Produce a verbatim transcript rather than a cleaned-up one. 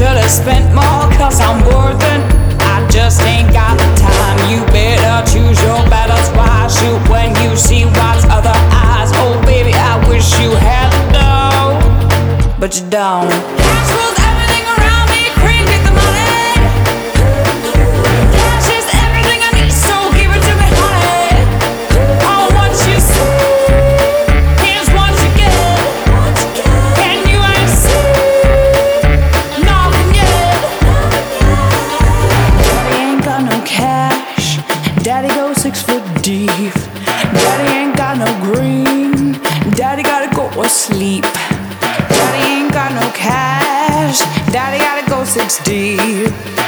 should've spent more, cause I'm worth it. I just ain't got the time. You better choose your battles wisely when you see what's other eyes. Oh baby, I wish you had the dough, but you don't. Cash rules everything around me, cream get the money. Cash is everything I need, so give it to me, honey. Oh, what you see is what you get. And you ain't seen nothing yet. Daddy ain't got no cash, daddy goes six foot deep. Daddy ain't got no green, daddy gotta go asleep. Daddy ain't got no cash, daddy gotta go six deep.